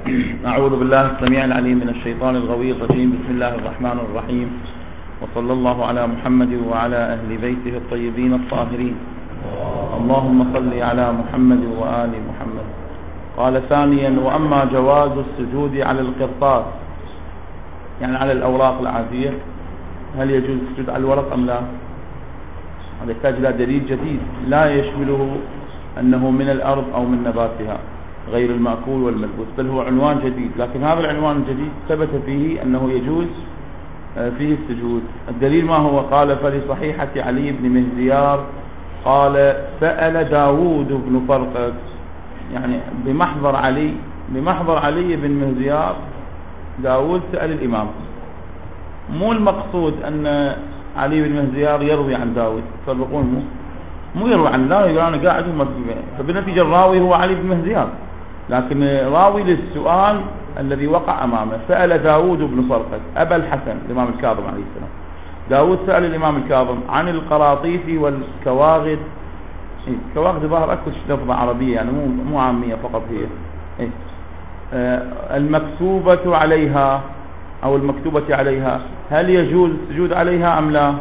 أعوذ بالله السميع العليم من الشيطان الغوي الرجيم. بسم الله الرحمن الرحيم، وصلى الله على محمد وعلى أهل بيته الطيبين الطاهرين. اللهم صل على محمد وآل محمد. قال ثانيا: وأما جواز السجود على القرطاس، يعني على الأوراق العادية، هل يجوز السجود على الورق أم لا؟ هذا يحتاج إلى دليل جديد لا يشمله أنه من الأرض أو من نباتها غير المأكول والملبوس، بل هو عنوان جديد، لكن هذا العنوان الجديد ثبت فيه أنه يجوز فيه السجود. الدليل ما هو؟ قال: فلصحيحة علي بن مهزيار قال: سأل داود بن فرقد، يعني بمحضر علي بن مهزيار داود سأل الإمام. مو المقصود أن علي بن مهزيار يروي عن داود، تفرقون، مو يروي عن داود، يقول أنا قاعد فبالنتيجة الراوي هو علي بن مهزيار، لكن راوي للسؤال الذي وقع أمامه. سأل داود بن فرقد أبا الحسن الإمام الكاظم عليه السلام. داود سأل الإمام الكاظم عن القراطيس والكواغد. كواغد ظاهر أكثر لفظة عربية، يعني مو عامية فقط هي. المكتوبة عليها أو المكتوبة عليها، هل يجوز السجود عليها أم لا؟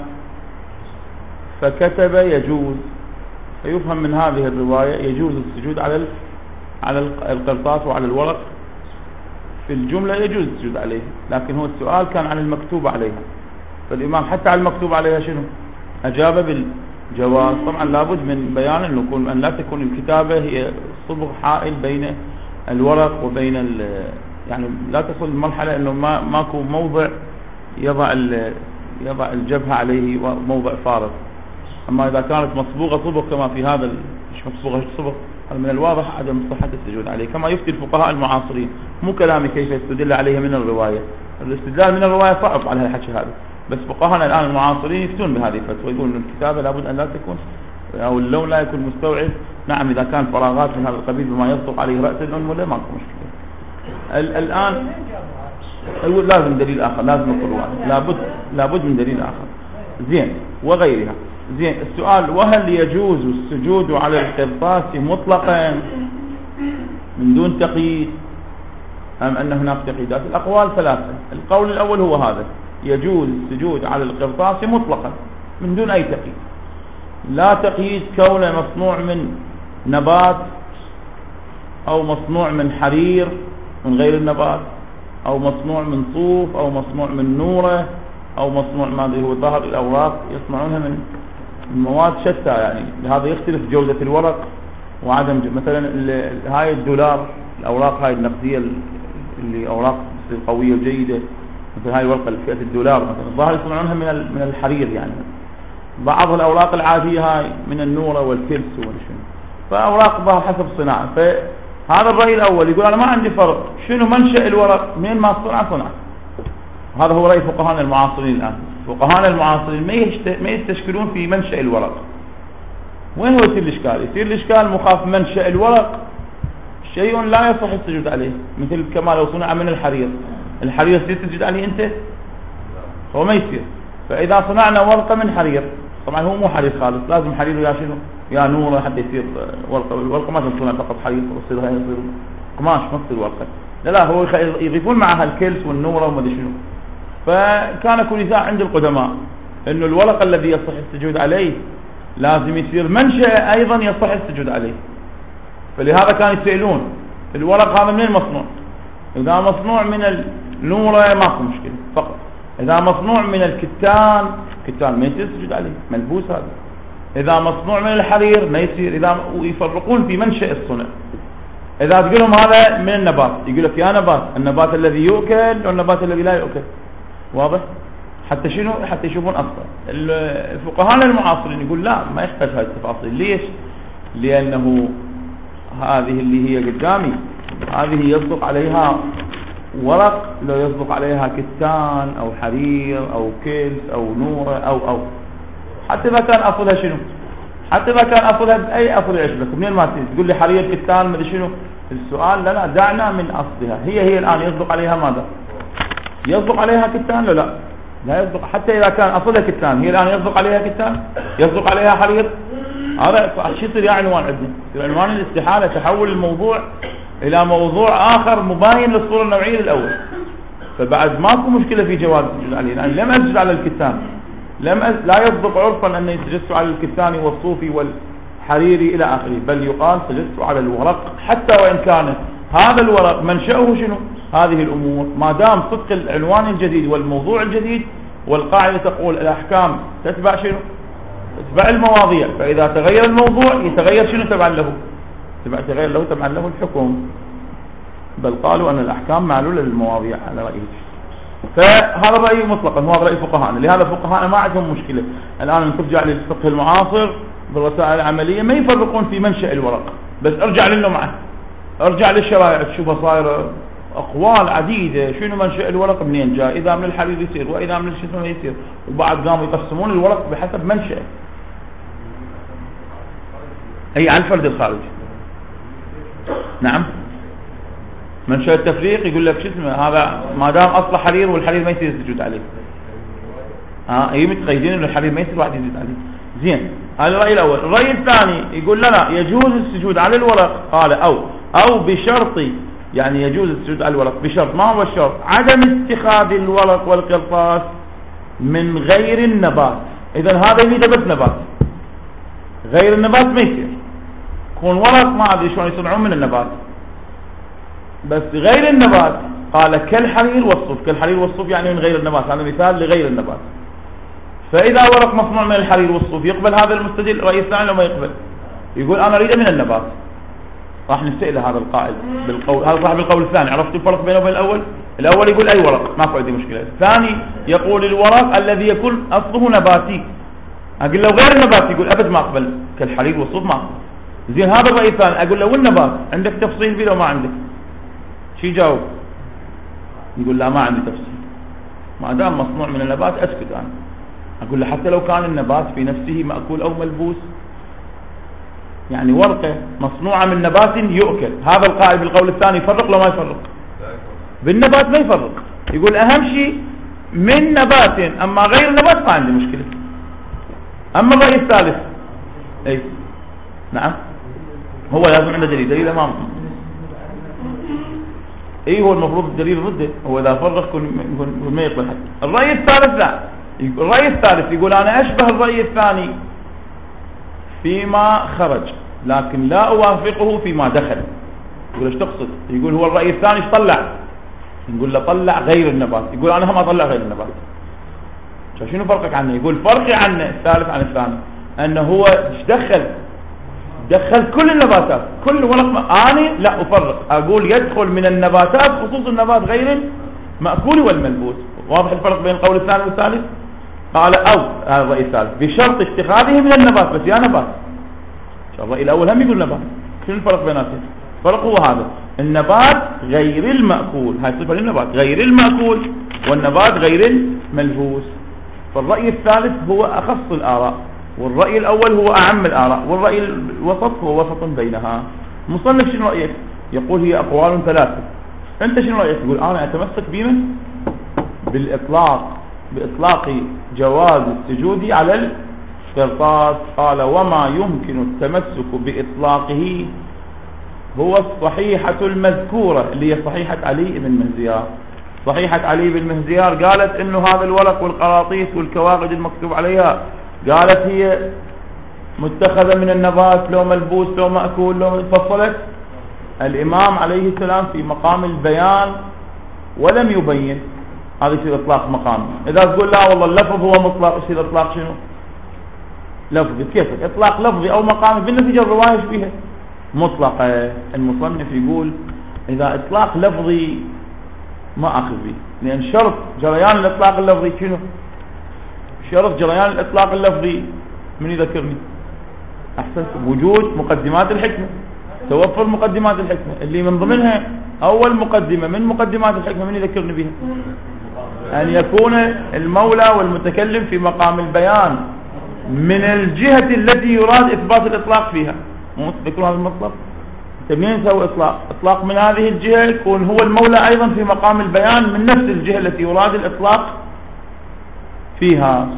فكتب يجوز. فيفهم من هذه الرواية يجوز السجود على القرطاس وعلى الورق، في الجملة يجوز السجود عليه، لكن هو السؤال كان عن المكتوب عليها، فالإمام حتى على المكتوب عليها شنو؟ أجاب بالجواز. طبعا لابد من بيان أن لا تكون الكتابة هي صبغ حائل بين الورق وبين يعني لا تصل المرحلة أنه ماكو موضع يضع الجبهة عليه وموضع فارغ. أما إذا كانت مصبوغة صبغ كما في هذا، مش مصبوغة صبغ، من الواضح عدم صحة السجود عليه، كما يفتي الفقهاء المعاصرين. مو كلامي كيف يستدل عليه من الرواية، الاستدلال من الرواية صعب على الحكي هذا، بس فقهاءنا الآن المعاصرين يفتون بهذه الفتوى، يقولون أن الكتابة لابد أن لا تكون، أو اللون لا يكون مستوعب. نعم، إذا كان فراغات من هذا القبيل بما يصدق عليه رأس الأنملة ماكو مشكلة. الآن لازم دليل آخر، لازم القرآن، لابد من دليل آخر. زين، وغيرها. زين، السؤال: وهل يجوز السجود على القرطاس مطلقا من دون تقييد أم أن هناك تقييدات؟ الأقوال ثلاثة. القول الأول هو هذا: يجوز السجود على القرطاس مطلقا من دون أي تقييد، لا تقييد كونه مصنوع من نبات أو مصنوع من حرير من غير النبات، أو مصنوع من صوف، أو مصنوع من نورة، أو مصنوع ما هو ظهر الأوراق يصنعونها من مواد شتى، يعني هذا يختلف جودة الورق وعدم مثلا هاي الدولار، الأوراق هاي النقدية اللي أوراق قوية وجيدة، مثل هاي ورقة فئة الدولار مثلا، الظاهر يصنعونها من الحرير. يعني بعض الأوراق العادية هاي من النورة والكلس والشنو، فأوراق ظاهر حسب الصناعة. فهذا الرأي الأول يقول أنا ما عندي فرق، شنو منشأ الورق، منين ما صنع. هذا هو رأي فقهاءنا المعاصرين الآن. فقهاءنا المعاصرين ما يستشكلون في منشأ الورق. وين هو يصير الإشكال؟ يصير الإشكال مخاف منشأ الورق شيء لا يصح السجود عليه، مثل كما لو صنع من الحرير يصير تسجد عليه أنت؟ هو ما يصير. فإذا صنعنا ورقة من حرير، طبعا هو مو حرير خالص، لازم حرير يا شنو يا نورة حتى يصير ورقة. الورقة ما تصنع فقط حرير، يصير قماش نص الورقة، لا هو يضيفون معها الكلس والنورة وما ادري شنو. فكان كل نزاع عند القدماء انه الورق الذي يصح السجود عليه لازم يصير منشأ ايضا يصح السجود عليه. فلهذا كانوا يسألون الورق هذا من مصنوع؟ اذا مصنوع من النورة ماكو مشكلة فقط، اذا مصنوع من كتان ما يصير السجود عليه، ملبوس هذا. اذا مصنوع من الحرير ما يصير. ويفرقون في منشأ الصنع. اذا تقول لهم هذا من النبات، يقول لك يا النبات الذي يؤكل والنبات الذي لا يؤكل، واضح؟ حتى شنو؟ حتى يشوفون أصلا. الفقهاء المعاصرين يقول لا، ما يحتاج هذه التفاصيل. ليش؟ لأنه هذه اللي هي قدامي، هذه يصدق عليها ورق، لو يصدق عليها كتان أو حرير أو كلس أو نورة أو حتى إذا كان أصلها شنو؟ حتى إذا كان أصلها بأي أصل يعجبك، منين ما تقول لي حرير كتان ما شنو؟ السؤال لا دعنا من أصلها. هي الآن يصدق عليها ماذا؟ يصدق عليها كتان؟ لا يصدق. حتى إذا كان أصلها كتان، هي الآن يصدق عليها كتان؟ يصدق عليها حرير؟ هذا شو يصير؟ يا عنوان عندنا يصير عنوان الاستحالة، تحول الموضوع إلى موضوع آخر مباين للصورة النوعية للأول، فبعد ماكو مشكلة في جواز السجود عليه، لأن لم أسجد على الكتان، لا يصدق عرفا أني سجدت على الكتان والصوفي والحريري إلى آخره، بل يقال سجدت على الورق، حتى وإن كان هذا الورق منشأه شنو؟ هذه الأمور، ما دام صدق العنوان الجديد والموضوع الجديد، والقاعدة تقول الأحكام تتبع شنو؟ تتبع المواضيع، فإذا تغير الموضوع يتغير شنو تبعا له؟ تغير له تبعا له الحكم، بل قالوا أن الأحكام معلولة للمواضيع على رأيه. فهذا رأي مطلقا، هو رأي فقهاءنا، لهذا فقهاءنا ما عندهم مشكلة الآن ترجع للفقه المعاصر بالرسائل العملية ما يفرقون في منشأ الورق، بس ارجع له معه، ارجع للشرائع تشوفها صايرة أقوال عديدة شنو منشأ الورق منين جاء، إذا من الحرير يصير وإذا من الشسم يصير، وبعد قاموا يقسمون الورق بحسب منشأ أي عن فرد الخارج. نعم، منشأ التفريق يقول لك شو اسمه هذا ما دام أصله حرير والحرير ما يصير السجود عليه، هي متقيدين إنه الحرير ما يصير واحد يسجد عليه. زين، هذا الرأي الأول. الرأي الثاني يقول لنا يجوز السجود على الورق، قال أو بشرط، يعني يجوز السجود على الورق بشرط، ما هو الشرط؟ عدم اتخاذ الورق والقرطاس من غير النبات. إذن هذا يريد بس نبات، غير النبات ما يصير، يكون ورق ما أدري شلون يصنعون من النبات، بس غير النبات قال كالحرير والصوف. كالحرير والصوف يعني من غير النبات، هذا مثال لغير النبات. فإذا ورق مصنوع من الحرير والصوف يقبل هذا المستدل رأي الثاني وما يقبل؟ يقول أنا أريد من النبات. راح نسأل هذا القائل بالقول، هذا صاحب القول الثاني، عرفت الفرق بينه وبين الأول؟ الأول يقول أي ورق ما عندي مشكلة، الثاني يقول الورق الذي يكون أصله نباتي. أقول له غير النباتي يقول أبد ما أقبل، كالحرير والصوف ما أقبل. زين، هذا الرأي الثاني. أقول له والنبات عندك تفصيل فيه لو ما عندك؟ شي جاوب؟ يقول لا ما عندي تفصيل، ما دام مصنوع من النبات أسكت أنا. أقول له حتى لو كان النبات في نفسه مأكول أو ملبوس، يعني ورقة مصنوعة من نبات يؤكل، هذا القائل بالقول الثاني يفرق لو ما يفرق؟ بالنبات ما يفرق، يقول أهم شيء من نبات، أما غير النبات ما عندي مشكلة. أما الرأي الثالث أي نعم، هو لازم عنده دليل أمام، اي هو المفروض الدليل ضده، هو اذا فرق كل ما يقبل حتى. الرأي الثالث لا، الرأي الثالث يقول انا اشبه الرأي الثاني فيما خرج لكن لا اوافقه فيما دخل. يقول ايش تقصد؟ يقول هو الرأي الثاني ايش طلع؟ نقول له طلع غير النبات، يقول انا هم اطلع غير النبات. شنو فرقك عنه؟ يقول فرقي عنه الثالث عن الثاني انه هو ايش دخل كل النباتات، كل ورق. أنا لا أفرق، أقول يدخل من النباتات خصوص النبات غير المأكول والملبوس. واضح الفرق بين القول الثاني والثالث؟ قال أو هذا الرأي الثالث بشرط اتخاذه من النبات، بس يا نبات. الرأي الأول هم يقول نبات، شنو الفرق بيناتهم؟ الفرق هو هذا، النبات غير المأكول، هاي صفة للنبات غير المأكول، والنبات غير الملبوس. فالرأي الثالث هو أخص الآراء، والرأي الأول هو أعم الآراء، والرأي الوسط هو وسط بينها. مصنف شنو رأيك؟ يقول هي أقوال ثلاثة. أنت شنو رأيك؟ يقول أنا أتمسك بمن؟ بإطلاق جواز السجود على القرطاس. قال وما يمكن التمسك بإطلاقه هو الصحيحة المذكورة اللي هي صحيحة علي بن مهزيار. صحيحة علي بن مهزيار قالت إنه هذا الورق والقراطيس والكواغد المكتوب عليها، قالت هي متخذة من النبات، لو ملبوس لو مأكول لو فصلت. الإمام عليه السلام في مقام البيان ولم يبين، هذا يصير إطلاق مقام. إذا تقول لا والله اللفظ هو مطلق، يصير إطلاق شنو؟ لفظي. كيف إطلاق لفظي أو مقامي؟ بالنتيجة الرواية فيها مطلقة. المصنف يقول إذا إطلاق لفظي ما أخذ به، لأن شرط جريان الإطلاق اللفظي شنو؟ شرط جريان الإطلاق اللفظي من يذكرني؟ أحسن، وجود مقدمات الحكمة، توفر مقدمات الحكمة اللي من ضمنها أول مقدمة من مقدمات الحكمة من يذكرني بها؟ أن يكون المولى والمتكلم في مقام البيان من الجهة التي يراد إثبات الإطلاق فيها. مو تذكرون هذا المطلب؟ منين تسوي إطلاق من هذه الجهة، يكون هو المولى أيضا في مقام البيان من نفس الجهة التي يراد الإطلاق فيها.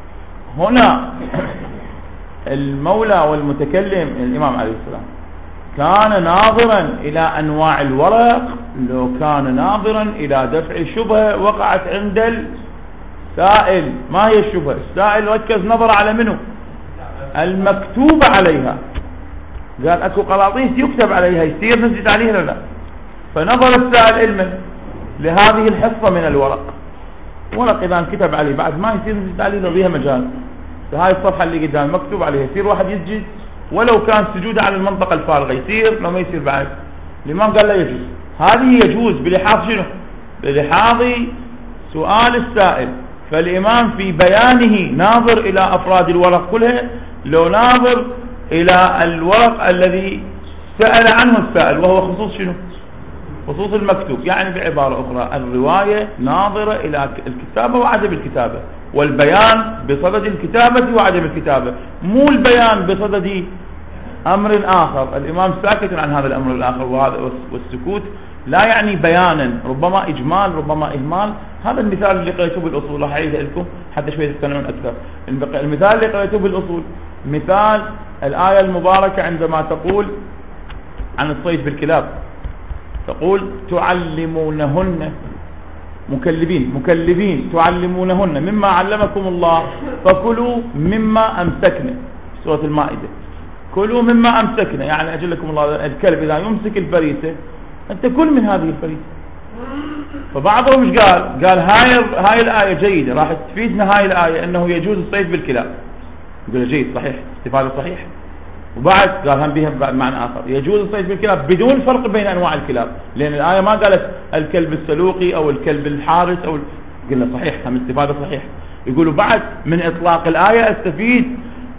هنا المولى والمتكلم الإمام عليه السلام كان ناظرا إلى أنواع الورق، لو كان ناظرا إلى دفع شبهة وقعت عند السائل. ما هي الشبهة؟ السائل ركز نظر على منه المكتوب عليها، قال أكو قراطيس يكتب عليها، يصير نسجد عليها ولا لا؟ فنظر السائل علما لهذه الحصة من الورق، ورق إذا انكتب عليه بعد ما يصير نسجد عليه لو بيها مجال. فهاي الصفحة اللي قدام مكتوب عليها يصير واحد يسجد ولو كان سجود على المنطقة الفارغة، يصير لو ما يصير بعد. الإمام قال لا يجوز. هذه يجوز بلحاظ شنو؟ بلحاظ سؤال السائل. فالإمام في بيانه ناظر إلى أفراد الورق كلها، لو ناظر إلى الورق الذي سأل عنه السائل وهو خصوص شنو؟ خصوص المكتوب. يعني بعبارة أخرى الرواية ناظرة إلى الكتابة وعدم الكتابة، والبيان بصدد الكتابة وعدم الكتابة، مو البيان بصدد أمر آخر. الإمام ساكت عن هذا الأمر الآخر، والسكوت لا يعني بيانا، ربما إجمال ربما إهمال. هذا المثال اللي قريته بالأصول راح أعيده لكم حتى شوية تقتنعون أكثر. المثال اللي قريته بالأصول مثال الآية المباركة عندما تقول عن الصيد بالكلاب، تقول تعلمونهن مكلبين تعلمونهن مما علمكم الله فكلوا مما أمسكنا. سورة المائدة، كلوا مما أمسكنا، يعني أجلكم الله الكلب إذا يمسك الفريسة أنت كل من هذه الفريسة. فبعضهم مش قال هاي الآية جيدة، راح تفيدنا هاي الآية أنه يجوز الصيد بالكلاب. يقول جيد صحيح، استفادة صحيح. وبعد قال هم بها معنى آخر، يجوز الصيد بالكلاب بدون فرق بين أنواع الكلاب، لأن الآية ما قالت الكلب السلوقي أو الكلب الحارس أو قلنا صحيح، هم استفادة صحيح. يقولوا بعد من إطلاق الآية استفيد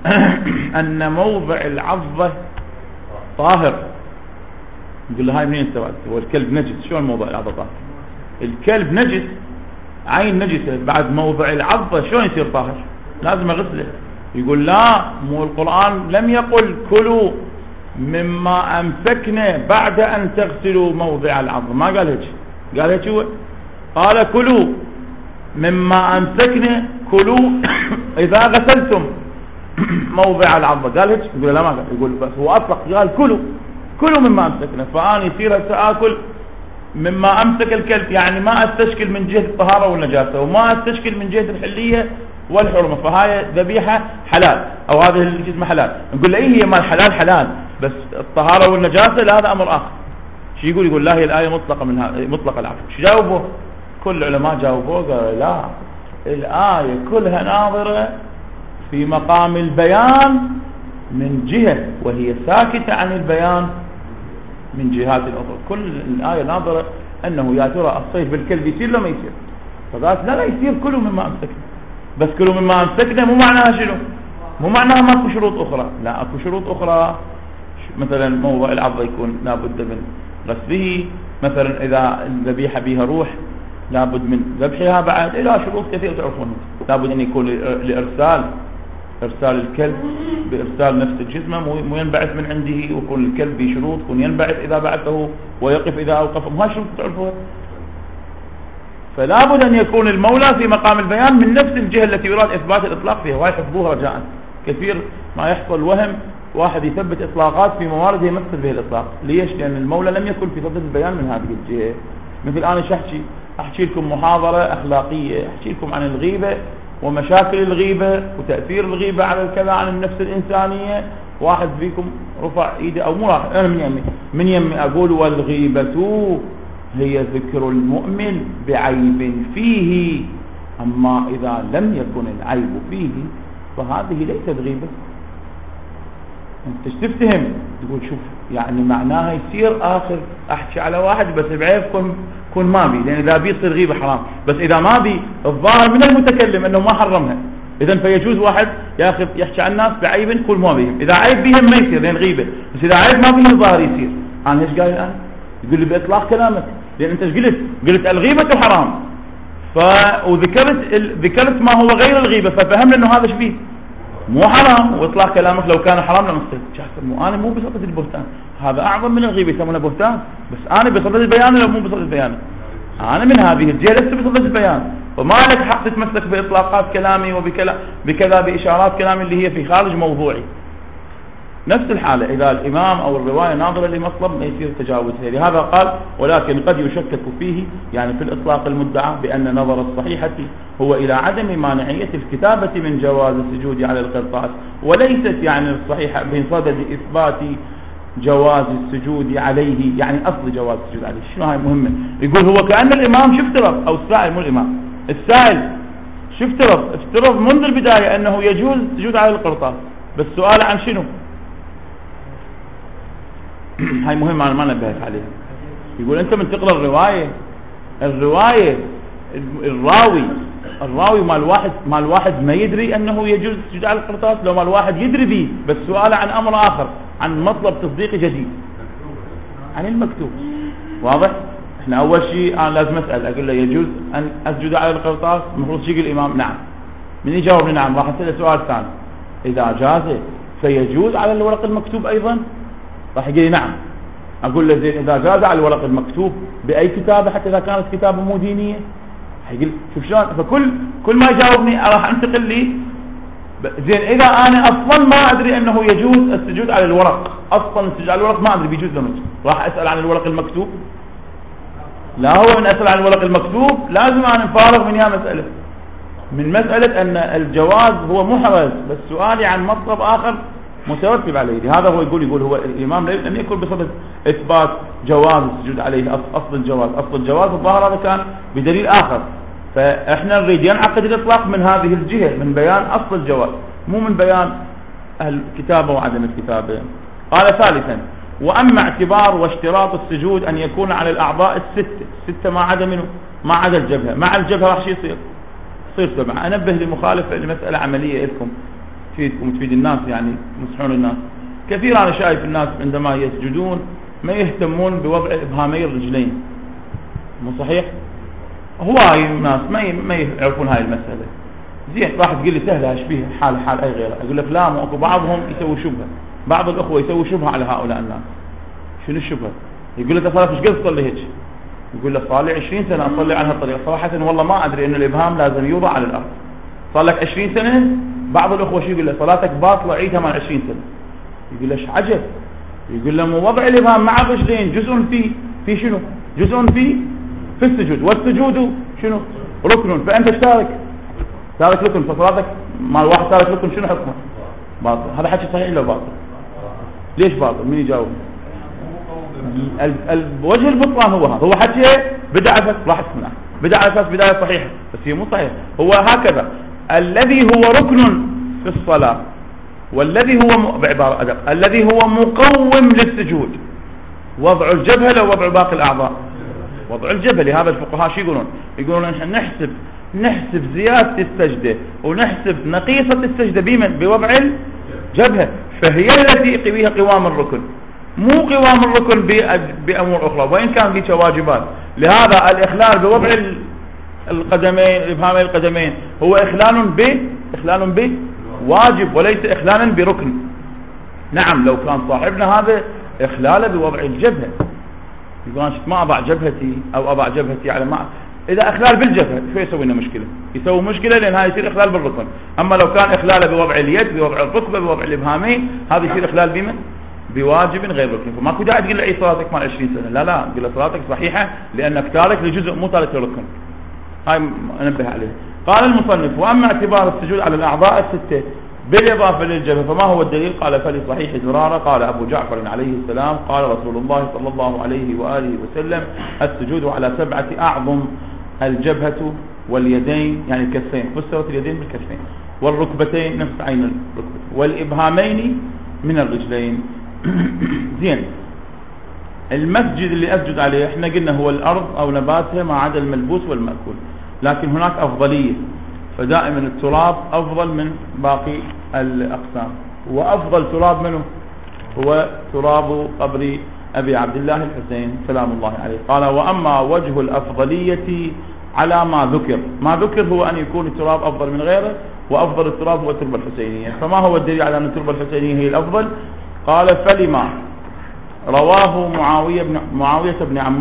أن موضع العضة طاهر. يقول له هاي منين استفاد؟ هو الكلب نجس، شلون موضع العضة طاهر؟ الكلب نجس، عين نجسة، بعد موضع العضة شلون يصير طاهر؟ لازم أغسله. يقول لا، مو القرآن لم يقل كلوا مما أمسكنا بعد أن تغسلوا موضع العضة، ما قال هيك. قال هيك هو قال كلوا مما أمسكنا، كلوا إذا غسلتم موضع العضة. قال هيك؟ يقول لا ما قال. يقول بس هو أطلق، قال كلوا مما أمسكنا، فأنا يصير سآكل مما أمسك الكلب، يعني ما أستشكل من جهة الطهارة والنجاسة، وما أستشكل من جهة الحلية والحرمة، فهاي ذبيحة حلال، أو هذه الجسم حلال. نقول له إيه هي ما الحلال حلال، بس الطهارة والنجاسة لا، هذا أمر آخر. شو يقول لا هي الآية مطلقة من هذا، مطلق العفو. شو جاوبه؟ كل العلماء جاوبوه قالوا لا، الآية كلها ناظرة في مقام البيان من جهة، وهي ساكتة عن البيان من جهات الأخرى. كل الآية ناظرة أنه يا ترى الصيد بالكلب يصير لو ما يصير، فقالت لا يصير كلوا مما أمسكنا. بس كلوا مما أمسكنا مو معناها شنو؟ مو معناها ماكو شروط أخرى، لا أكو شروط أخرى. مثلا موضع العضة يكون لابد من غسله، مثلا إذا الذبيحة بها روح لابد من ذبحها، بعد إلى شروط كثيرة تعرفونها. لابد أن يكون لإرسال الكلب بإرسال نفس الجسم، مو ينبعث من عنده، ويكون الكلب بشروط، يكون ينبعث إذا بعثه ويقف إذا أوقفه، ما شروط تعرفوها. فلا بد أن يكون المولى في مقام البيان من نفس الجهة التي يراد إثبات الإطلاق فيها. وهي حفظوها رجاء. كثير ما يحصل وهم واحد يثبت إطلاقات في موارد يمثل به الإطلاق. ليش؟ لأن المولى لم يكن في صدد البيان من هذه الجهة. مثل أنا أحكي لكم محاضرة أخلاقية، أحكي لكم عن الغيبة ومشاكل الغيبة وتأثير الغيبة على الكذا عن النفس الإنسانية. واحد فيكم رفع إيده أو مو راح، أنا من يمي أقول والغيبة هي ذكر المؤمن بعيب فيه، أما إذا لم يكن العيب فيه فهذه ليست غيبة. أنت تفتهم تقول شوف يعني معناها يصير آخر أحكي على واحد بس بعيب كن ما بي، لأن إذا بيصير غيبة حرام، بس إذا ما بي الظاهر من المتكلم أنه ما حرمها، إذن فيجوز واحد يحكي عن الناس بعيب كل ما بيهم. إذا عيب بيهم ما يصير لأن غيبة، بس إذا عيب ما بيهم الظاهر يصير. أنا إيش قايل الآن؟ يقول لي بإطلاق كلامك، لأن أنت قلت الغيبة حرام، ذكرت ما هو غير الغيبة، ففهمنا أنه هذا شبيه مو حرام، وإطلاق كلامك لو كان حرام لمستيقظ. أنا مو بصدد البهتان، هذا أعظم من الغيبة يسمونه بهتان، بس أنا بصدد البيان ولا مو بصدد البيان؟ أنا من هذه الجهة لست بصدد البيان، فما لك حق تتمسك بإطلاقات كلامي بكذا بإشارات كلامي اللي هي في خارج موضوعي. نفس الحالة إذا الإمام أو الرواية ناظرة لمطلب ما يصير تجاوزها. لهذا قال ولكن قد يشكك فيه يعني في الإطلاق المدعى بأن نظر الصحيحة هو إلى عدم مانعية الكتابة من جواز السجود على القرطاس، وليست يعني الصحيحة بصدد إثبات جواز السجود عليه، يعني أصل جواز السجود عليه. شنو هاي مهمة؟ يقول هو كأن الإمام شفترض، أو السائل مو الإمام، السائل افترض منذ البداية أنه يجوز السجود على القرطاس، بس سؤال عن شنو؟ هاي مهمة أنا ما نبهت عليها. يقول أنت من تقرأ الرواية الراوي مال واحد ما يدري أنه يجوز السجود على القرطاس، لو مال واحد يدري به بس سؤال عن أمر آخر، عن مطلب تصديقي جديد عن المكتوب. واضح؟ احنا أول شيء أنا لازم أسأل، أقول له يجوز أن أسجد على القرطاس؟ المفروض شيء الإمام نعم. من يجاوب لي نعم، راح أسأله سؤال ثاني، إذا جاز فيجوز على الورق المكتوب أيضا؟ راح يقول لي نعم. أقول له زين إذا جاز على الورق المكتوب بأي كتابة حتى إذا كانت كتابة مو دينية؟ يقول شوف شلون. فكل ما يجاوبني راح أنتقل لي زين إذا أنا أصلا ما أدري أنه يجوز السجود على الورق، أصلا السجود على الورق ما أدري بيجوز له، راح أسأل عن الورق المكتوب؟ لا، هو من أسأل عن الورق المكتوب لازم أنا نفارغ من مسألة، من مسألة أن الجواز هو محرز، بس سؤالي عن مطلب آخر مترتب عليه. هذا هو يقول هو الإمام لم يكن بصدد إثبات جواز السجود عليه، أصل الجواز الظاهر هذا كان بدليل آخر، فإحنا نريد ينعقد الإطلاق من هذه الجهة، من بيان أصل الجواز، مو من بيان الكتابة وعدم الكتابة. قال ثالثا وأما اعتبار واشتراط السجود أن يكون على الأعضاء الستة ما عدا منه، ما عدا الجبهة. مع الجبهة راح يصير 7. أنبه لمخالفة لمسألة عملية إذكم تفيد الناس، يعني نصحون الناس. كثير أنا شايف الناس عندما يسجدون ما يهتمون بوضع إبهامي الرجلين، مو صحيح؟ هواي الناس ما يعرفون هاي المسألة. زين راح تقول لي سهلة اشبيه حال أي غيره، أقول لك لا، مو أكو بعضهم يسوي شبهة، بعض الأخوة يسوي شبهة على هؤلاء الناس. شنو الشبهة؟ يقول لك صار ايش قد تصلي هيك؟ يقول لك صار لي 20 سنة أصلي على هالطريقة، صراحة والله ما أدري إنه الإبهام لازم يوضع على الأرض. صار لك 20 سنة، بعض الأخوة شو يقول له صلاتك باطلة عيدها مع 20 سنة. يقول له عجب، يقول له وضع الإبهام مع الرجلين جزء في شنو؟ جزء في السجود، والسجود شنو؟ ركن، فأنت تارك ركن، فصلاتك مع الواحد تارك ركن شنو حكمه؟ باطل. هذا حكي صحيح ولا باطل؟ ليش باطل؟ مين يجاوب؟ وجه البطلان هو حكي بدع أساس، راح تسمع بدع أساس بداية صحيحة، بس هي مو صحيح. هو هكذا الذي هو ركن في الصلاة، والذي هو بعبارة أدق الذي هو مقوم للسجود وضع الجبهة لو وضع باقي الأعضاء، وضع الجبهة. لهذا الفقهاء شو يقولون نحن نحسب زيادة السجدة ونحسب نقيصة السجدة بوضع الجبهة، فهي التي بها قوام الركن، مو قوام الركن بأمور أخرى وإن كان بها واجبات. لهذا الإخلال بوضع القدمين، الإبهامين القدمين، هو إخلال بواجب وليس إخلالا بركن. نعم لو كان صاحبنا هذا إخلاله بوضع الجبهة، يقول ما أضع جبهتي أو أضع جبهتي على ما، إذا إخلال بالجبهة شو يسوي لنا مشكلة؟ يسوي مشكلة، لأن هذا يصير إخلال بالركن. أما لو كان إخلاله بوضع اليد، بوضع الركبة، بوضع الإبهامين، هذا يصير إخلال بمن؟ بواجب غير ركن. فماكو داعي تقول له عيد صلاتك مال 20 سنة، لا قل له صلاتك صحيحة لأنك تارك لجزء مو تارك لركن. هاي انبه عليه. قال المصنف وأما اعتبار السجود على الأعضاء الستة بالإضافة للجبهة فما هو الدليل؟ قال فلصحيح زرارة قال أبو جعفر عليه السلام قال رسول الله صلى الله عليه وآله وسلم السجود على 7 أعظم: الجبهة واليدين يعني الكفين، فسرت اليدين بالكفين، والركبتين نفس عين الركبة، والإبهامين من الرجلين. زين المسجد اللي أسجد عليه احنا قلنا هو الأرض أو نباتها ما عدا الملبوس والمأكول، لكن هناك أفضلية، فدائما التراب أفضل من باقي الأقسام، وأفضل تراب منه هو تراب قبر أبي عبد الله الحسين سلام الله عليه. قال وأما وجه الأفضلية على ما ذكر هو أن يكون التراب أفضل من غيره، وأفضل التراب هو التربة الحسينية. فما هو الدليل على أن التربة الحسينية هي الأفضل؟ قال فلما رواه معاوية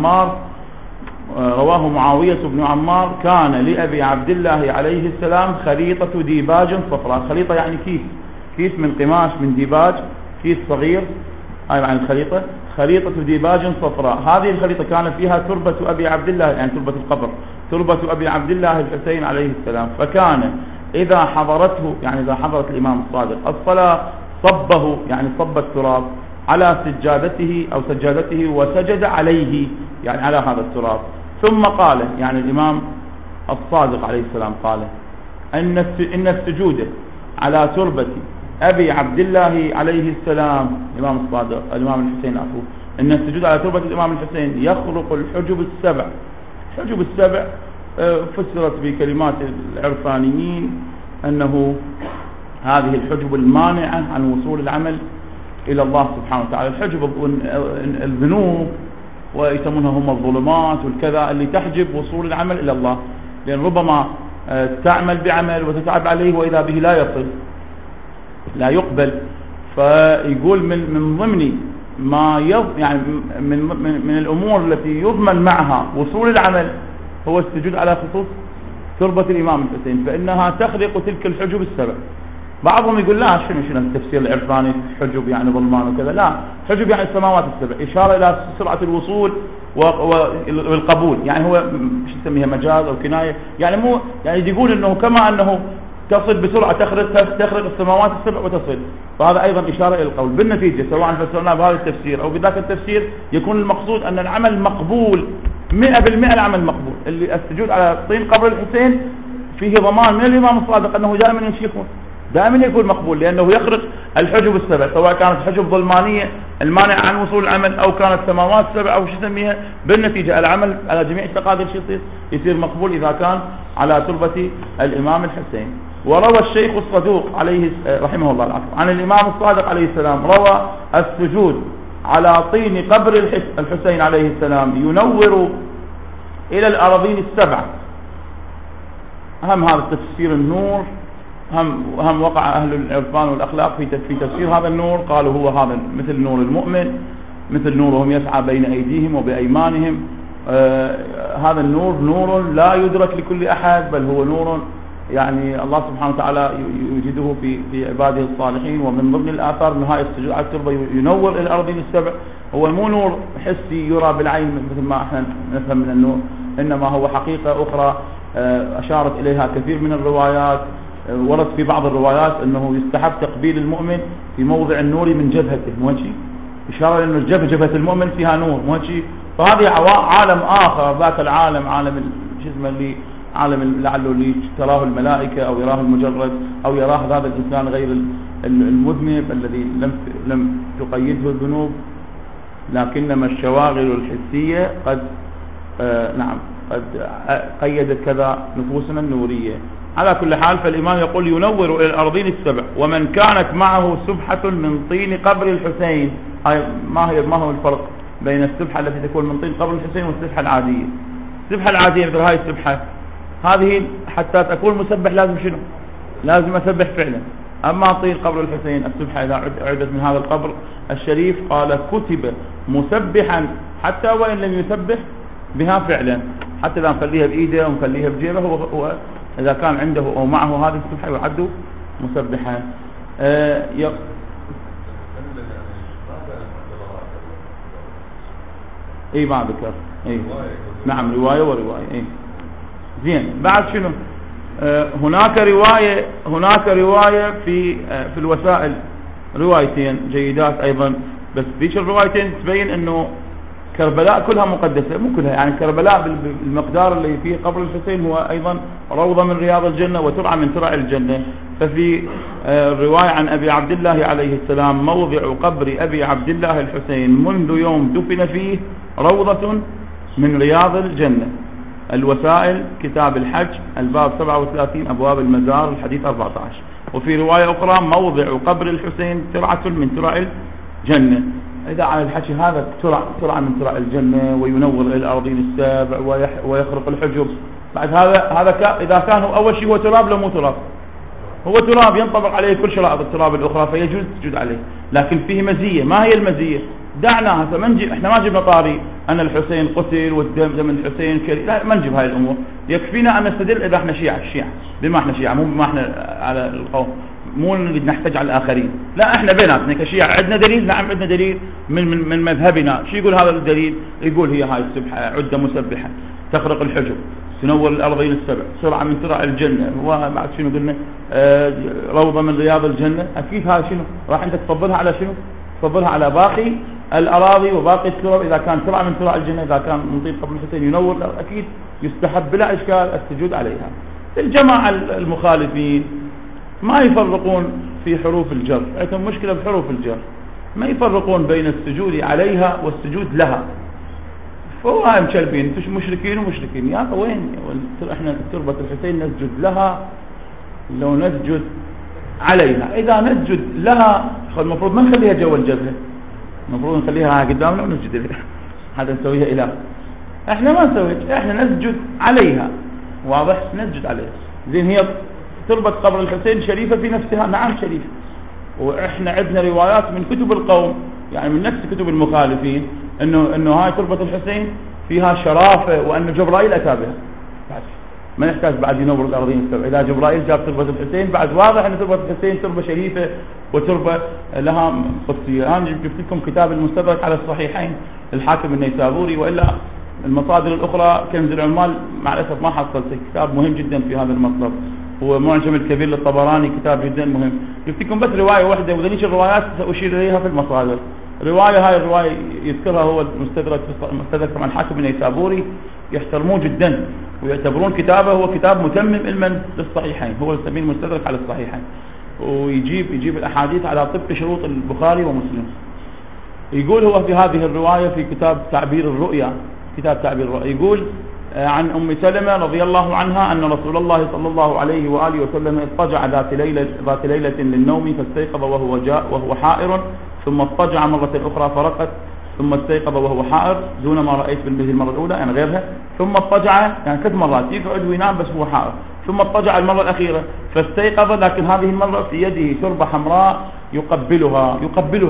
بن عمار كان لأبي عبد الله عليه السلام خليطة ديباج صفراء. خليطة يعني كيس من قماش من ديباج كيس صغير، هاي معنى الخليطة، خليطة ديباج صفراء. هذه الخليطة كان فيها تربة أبي عبد الله، يعني تربة القبر، تربة أبي عبد الله الحسين عليه السلام. فكان إذا حضرته، يعني إذا حضرت الإمام الصادق الصلاة، صبه، يعني صب التراب على سجادته أو سجادته وسجد عليه، يعني على هذا التراب. ثم قال، يعني الإمام الصادق عليه السلام قال إن السجود على تربة أبي عبد الله عليه السلام، الإمام الصادق الإمام الحسين عفوا، إن السجود على تربة الإمام الحسين يخرق الحجب السبع. الحجب السبع فسرت بكلمات العرفانيين أنه هذه الحجب المانعة عن وصول العمل إلى الله سبحانه وتعالى. الحجب الذنوب، ويسمونها هم الظلمات والكذا اللي تحجب وصول العمل إلى الله، لأن ربما تعمل بعمل وتتعب عليه وإذا به لا يصل، لا يقبل. فيقول من ضمن ما يعني من الأمور التي يضمن معها وصول العمل هو السجود على خصوص تربة الإمام الحسين، فإنها تخرق تلك الحجب السبع. بعضهم يقول لا، شنو التفسير العرفاني، حجب يعني ظلمان وكذا، لا، حجب يعني السماوات السبع، إشارة إلى سرعة الوصول والقبول. يعني هو مش يسميها مجاز أو كناية، يعني مو يعني يقول إنه كما أنه تصل بسرعة تخرق السماوات السبع وتصل، فهذا أيضا إشارة إلى القول. بالنتيجة سواء فسرناه بهذا التفسير أو بذاك التفسير، يكون المقصود أن العمل مقبول 100%. العمل مقبول، اللي السجود على طين قبر الحسين فيه ضمان من الإمام الصادق أنه دائما يكون دائما يكون مقبول، لأنه يخرق الحجب السبع، سواء كانت حجب ظلمانية المانعة عن وصول العمل أو كانت سماوات سبع أو شو يسميها. بالنتيجة العمل على جميع التقادير يصير مقبول إذا كان على تربة الإمام الحسين. وروى الشيخ الصدوق عليه رحمه الله العفو عن الإمام الصادق عليه السلام، روى السجود على طين قبر الحسين عليه السلام ينور إلى الأراضين السبع. أهم هذا التفسير النور، هم وقع أهل العرفان والأخلاق في تفسير هذا النور، قالوا هو هذا مثل نور المؤمن، مثل نورهم يسعى بين أيديهم وبأيمانهم. هذا النور نور لا يدرك لكل أحد، بل هو نور يعني الله سبحانه وتعالى يوجده في عباده الصالحين. ومن ضمن الآثار نهاية السجود على التربة ينور إلى الأرضين السبع. هو مو نور حسي يرى بالعين مثل ما احنا نفهم من النور، إنما هو حقيقة أخرى أشارت إليها كثير من الروايات. ورد في بعض الروايات أنه يستحب تقبيل المؤمن في موضع النور من جبهته، مو شيء إشارة أن جبهة المؤمن فيها نور، مو شيء. فهذه عالم آخر، ذاك العالم عالم جسمه اللي عالم لعله اللي تراه الملائكة أو يراه المجرد أو يراه هذا الإنسان غير المذنب الذي لم تقيده الذنوب، لكنما الشواغل الحسية قد قد قيدت كذا نفوسنا النورية. على كل حال، فالإمام يقول ينور إلى الأرضين السبع. ومن كانت معه سبحة من طين قبر الحسين، ما هو الفرق بين السبحة التي تكون من طين قبر الحسين والسبحة العادية؟ السبحة العادية مثل هاي السبحة هذه حتى تكون مسبح لازم شنو؟ لازم أسبح فعلا. أما طين قبر الحسين السبحة إذا عدت من هذا القبر الشريف قال كتب مسبحا حتى وإن لم يسبح بها فعلا، حتى إذا نخليها بإيده ونخليها بجيبه، إذا كان عنده أو معه هذه السبحة يعد مسبحا. ما ذكر نعم، رواية ورواية. زين، بعد شنو؟ هناك رواية في الوسائل، روايتين جيدات أيضا، بس ذيك الروايتين تبين أنه كربلاء كلها مقدسة، مو كلها يعني، كربلاء بالمقدار اللي فيه قبر الحسين هو أيضا روضة من رياض الجنة وترعى من ترع الجنة. ففي الرواية عن أبي عبد الله عليه السلام موضع قبر أبي عبد الله الحسين منذ يوم دفن فيه روضة من رياض الجنة. الوسائل كتاب الحج الباب 37 أبواب المزار الحديث 14. وفي رواية أخرى موضع قبر الحسين ترعة من ترع الجنة. إذا على الحكي هذا ترعى من ترع الجنة وينور إلى الأرضين السبع ويخرق الحجب. بعد هذا إذا كان أول شيء هو تراب، لو مو تراب هو تراب ينطبق عليه كل شرائط التراب الأخرى فيجوز السجود عليه، لكن فيه مزية. ما هي المزية؟ دعناها، احنا ما جبنا طاري أن الحسين قتل والدم الحسين لا، ما نجيب هاي الأمور. يكفينا أن نستدل إذا احنا شيعة بما احنا شيعة، مو بما احنا على القوم، مو نريد نحتج على الآخرين، لا احنا بيناتنا كشيعة عندنا دليل، نعم عندنا دليل من مذهبنا. شو يقول هذا الدليل؟ يقول هي هاي السبحة عدة مسبحة تخرق الحجب، تنور الأرضين السبع، سرعة من سرع الجنة، وبعد شنو قلنا روضة من رياض الجنة. أكيد هذا شنو راح أنت تفضلها على شنو؟ تفضلها على باقي الأراضي وباقي السرع. إذا كان سرعة من سرع الجنة، إذا كان نطيب قبر الحسين ينور، أكيد يستحب بلا إشكال السجود عليها. الجماعة المخالفين ما يفرقون في حروف الجر، عندهم مشكلة بحروف الجر، ما يفرقون بين السجود عليها والسجود لها. فهو هاي مشلبين مشركين ومشركين. يا وين احنا تربة الحسين نسجد لها لو نسجد عليها؟ اذا نسجد لها المفروض ما نخليها جوا الجبهة، المفروض نخليها قدامنا ونسجد لها، هذا نسويها اله. احنا ما نسوي، احنا نسجد عليها، واضح؟ نسجد عليها. زين هي تربة قبر الحسين شريفة في نفسها؟ نعم شريفة. واحنا عندنا روايات من كتب القوم، يعني من نفس كتب المخالفين، انه هاي تربة الحسين فيها شرافة، وان جبرائيل اتى بها. ما يحتاج بعد ينور الارضين السبع، اذا جبرائيل جاب تربة الحسين بعد واضح ان تربة الحسين تربة شريفة وتربة لها قدسية. انا جبت لكم كتاب المستدرك على الصحيحين الحاكم النيسابوري، والا المصادر الاخرى كنز العمال مع الاسف ما حصلته، كتاب مهم جدا في هذا المطلب، هو معجم الكبير للطبراني، كتاب جدا مهم. جبت لكم بس رواية واحدة، وذنيش الروايات سأشير إليها في المصادر. هاي الرواية يذكرها هو المستدرك طبعا الحاكم النيسابوري، يحترموه جدا ويعتبرون كتابه هو كتاب متمم علما للصحيحين، هو يسميه المستدرك على الصحيحين، ويجيب الأحاديث على طبق شروط البخاري ومسلم. يقول هو في هذه الرواية في كتاب تعبير الرؤيا، يقول عن أم سلمة رضي الله عنها أن رسول الله صلى الله عليه وآله وسلم اضطجع ذات ليلة للنوم، فاستيقظ وهو حائر، ثم اضطجع مرة أخرى فرقت، ثم استيقظ وهو حائر دون ما رأيت به المرة الأولى، يعني غيرها، ثم اضطجع يعني 3 مرات يقعد وينام بس هو حائر، ثم اضطجع المرة الأخيرة فاستيقظ، لكن هذه المرة في يده تربة حمراء يقبلها.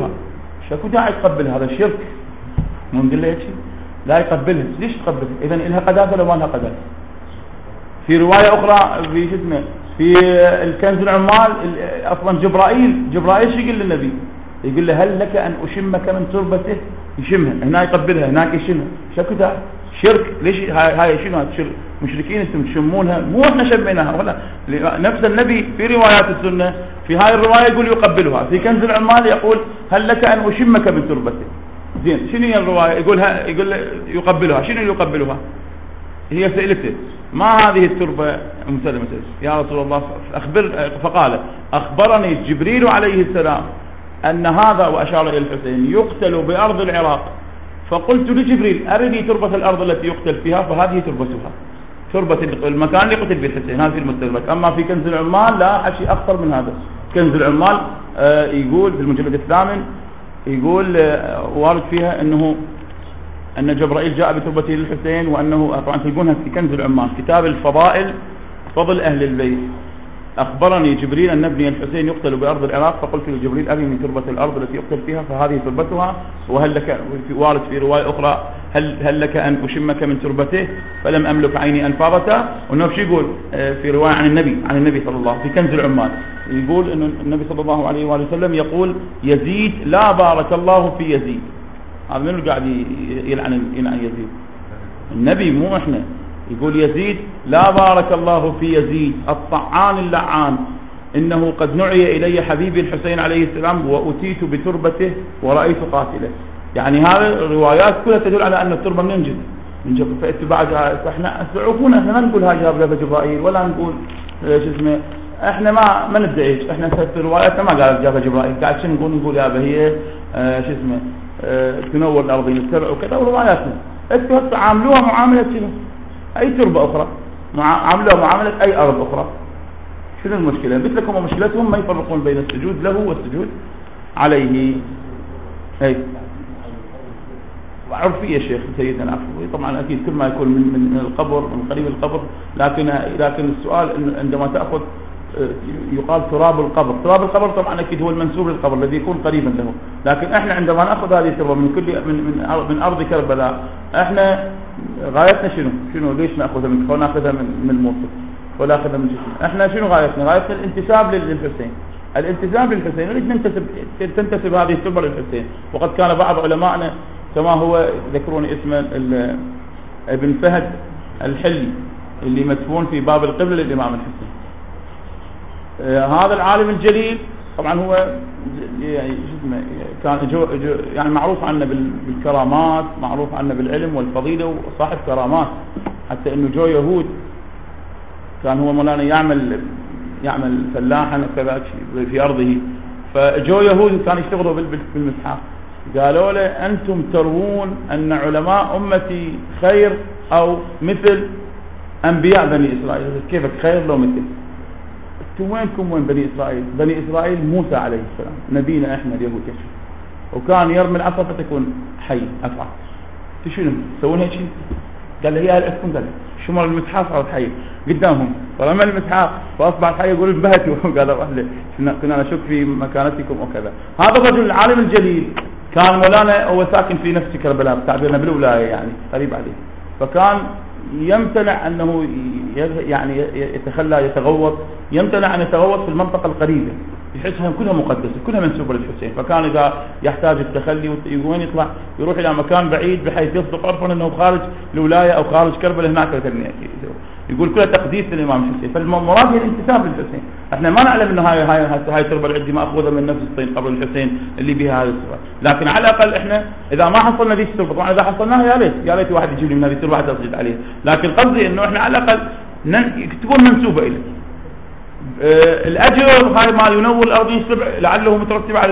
شكو داعي يقبل؟ هذا شرك، مو نقول له شيء لا يقبلها. ليش تقبلها؟ إذا إلها قداسة لو ما لها قداسة. في رواية أخرى في الكنز العمال، أصلا جبرائيل شو يقول للنبي؟ يقول له هل لك أن أشمك من تربته؟ يشمها، هنا يقبلها، هناك يشمها. شكو ده شرك. ليش هاي شنو شرك؟ مشركين انتم تشمونها، مو احنا شميناها ولا نفس النبي في روايات السنة. في هاي الرواية يقول يقبلها، في كنز العمال يقول هل لك أن أشمك من تربته. زين شنو هي الرواية؟ يقول يقبلها. شنو يقبلها؟ هي سئلته ما هذه التربة؟ مسلمة يا رسول الله فقال أخبرني جبريل عليه السلام أن هذا، وأشار إلى الحسين، يقتل بأرض العراق. فقلت لجبريل أرني تربة الأرض التي يقتل فيها، فهذه تربتها، تربة المكان اللي قتل به الحسين، هذه المستربة. أما في كنز العمال لا شيء أكثر من هذا. كنز العمال يقول في المجلد 8 يقول وارد فيها أن جبرائيل جاء بتربته للحسين، وأنه طبعا تلقونها في كنز العمال كتاب الفضائل، فضل أهل البيت. أخبرني جبريل أن ابني الحسين يقتل بأرض العراق، فقلت لجبريل أبي من تربة الأرض التي يقتل فيها، فهذه تربتها. وهل لك وارد في رواية أخرى هل لك أن أشمك من تربته؟ فلم أملك عيني أن فاضته. والنبي يقول في رواية عن النبي صلى الله عليه وسلم في كنز العمال، يقول أن النبي صلى الله عليه وآله وسلم يقول يزيد لا بارك الله في يزيد. هذا من اللي قاعد يلعن يزيد؟ النبي مو إحنا. يقول يزيد لا بارك الله في يزيد الطعان اللعان، إنه قد نعي إلي حبيبي الحسين عليه السلام وأتيت بتربته ورأيت قاتله. يعني هذه الروايات كلها تدل على أن التربة من جبل فاتباع. احنا تعرفون احنا ما نقول هاي جاب جبرائيل ولا نقول احنا ما ندعيش. احنا في رواياتنا ما قال جاب جبرائيل، قاعد شنو نقول يا هي تنور الأرضين السبع وكذا، ورواياتنا انتوا تعاملوها معاملة شنو؟ أي تربة أخرى، عاملوها معاملة أي أرض أخرى. شنو المشكلة؟ مثل لكم ومشكلتهم ما يفرقون بين السجود له والسجود عليه. أي عرفية يا شيخ سيدنا العفو. طبعا أكيد كل ما يكون من القبر، من قريب القبر، لكن السؤال عندما تأخذ يقال تراب القبر طبعا أكيد هو المنسوب للقبر الذي يكون قريبا له. لكن احنا عندما نأخذ هذه التربة من أرض كربلاء، احنا غايتنا شنو؟ ليش نأخذها نأخذها من الموصل ولا نأخذها من جسم؟ احنا شنو غايتنا؟ غايتنا الانتساب للحسين، الالتزام بالحسين، نريد تنتسب هذه التربة للحسين. وقد كان بعض علمائنا كما هو ذكرون اسمه ابن فهد الحلي اللي مدفون في باب القبلة للإمام الحسين. هذا العالم الجليل طبعا هو كان يعني معروف عنه بالكرامات، معروف عنه بالعلم والفضيلة، وصاحب كرامات، حتى انه جو يهود كان هو مولانا يعمل فلاحا وكذا في ارضه، فجو يهود كانوا يشتغلوا بالمسحاق، قالوا له انتم تروون ان علماء امتي خير او مثل انبياء بني اسرائيل، كيفك خير لو مثل؟ وينكم وين بني إسرائيل؟ بني إسرائيل موسى عليه السلام نبينا إحنا اليهود يشوف، وكان يرمي العصا فتكون حي أفعى. شنو تسوون هيك شيء؟ قال له هي أسكن، قال شمر المسحاق صارت حي قدامهم، فرمى المسحاق فأصبحت حي، يقول انبهتوا قالوا أهله كنا نشك في مكانتكم وكذا. هذا الرجل العالم الجليل كان مولانا هو ساكن في نفس كربلاء، تعبيرنا بالولاية يعني قريب عليه، فكان يمتنع أنه يعني يتغوط، يمتنع أن يتغوط في المنطقة القريبة، يحسها كلها مقدسة كلها منسوبة للحسين. فكان إذا يحتاج التخلي وين يطلع يروح إلى مكان بعيد بحيث يصدق عرفا أنه خارج الولاية أو خارج كربلاء، هناك يقول كلها تقديس للإمام الحسين. فالمراد هي الانتساب للحسين. احنا ما نعلم انه هاي التربة العدي مأخوذة من نفس الطين قبر الحسين اللي بها هذه التربة، لكن على الأقل احنا إذا ما حصلنا ذيك التربة، طبعا إذا حصلناها يا ليت واحد يجيب لي من هذه التربة حتى أسجد عليها، لكن قصدي انه احنا على الأقل تكون منسوبة إليه. الأجر هاي ما ينور الأرض يسبع لعله مترتب على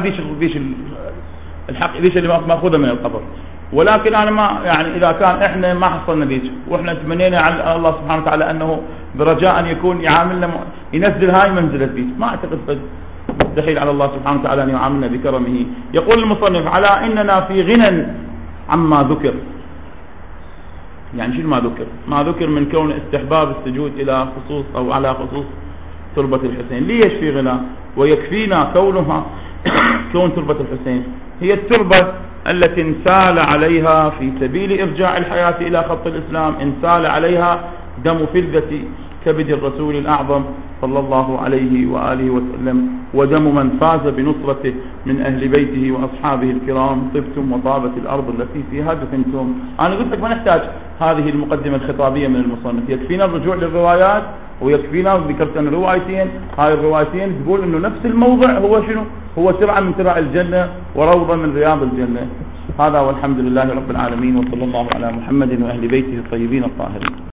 ذيش اللي مأخوذة من القبر. ولكن أنا ما يعني إذا كان إحنا ما حصلنا ذيك وإحنا تمنينا على الله سبحانه وتعالى أنه برجاء أن يكون يعاملنا ينزل هاي منزلة ذيك، ما أعتقد مستحيل على الله سبحانه وتعالى أن يعاملنا بكرمه. يقول المصنف على إننا في غنى عما ذكر. يعني شو ما ذكر من كون استحباب السجود إلى خصوص أو على خصوص تربة الحسين. ليش في غنى؟ ويكفينا كونها كون تربة الحسين هي التربة التي انسال عليها في سبيل إرجاع الحياة إلى خط الإسلام، انسال عليها دم فلذة كبد الرسول الأعظم صلى الله عليه وآله وسلم، ودم من فاز بنصرته من أهل بيته وأصحابه الكرام. طبتم وطابت الأرض التي فيها دفنتم. أنا قلت لك ما نحتاج هذه المقدمة الخطابية من المصنف، يكفينا الرجوع للروايات، ويكفينا ذكرت أن الروايتين هاي الروايتين تقول أنه نفس الموضع هو شنو؟ هو ترعى من ترع الجنة وروضة من رياض الجنة. هذا والحمد لله رب العالمين، وصلى الله على محمد وأهل بيته الطيبين الطاهرين.